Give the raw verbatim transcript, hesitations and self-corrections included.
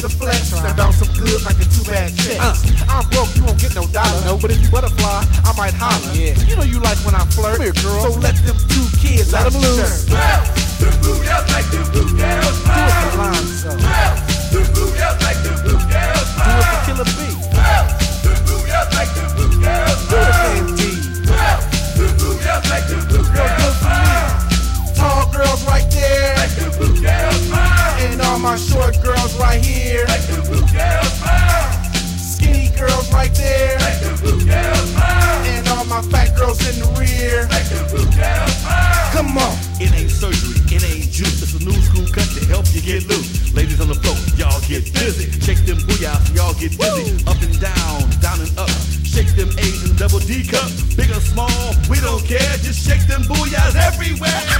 the flex. Now bounce some good like a two-bag check. Uh, I'm broke, you won't get no dollar. No, but if you butterfly, I might holler. Yeah. You know you like when I flirt. Come here, girl. So let them two kids let out them loose. Well, the boot out like the boot girls. Do it for line, so. Well, the boot out like the boot girls. Do it for Killer B. Well, the boot out like the boot girls. Do it for M D. Well, the boot out like the boot girls. Good for me. Tall girls right there. Like the boot girls. And all my short girls right here. Like the boot girls. Skinny girls right there. Like the boot girls. And all my fat girls in the rear. Like the boot girls. Come on. It ain't surgery, it ain't juice. It's a new school cut to help you get loose. Ladies on the floor, y'all get busy. Shake them booyahs, y'all get dizzy. Up and down, down and up. Shake them A's and double D cups. Big or small, we don't care. Just shake them booyahs everywhere.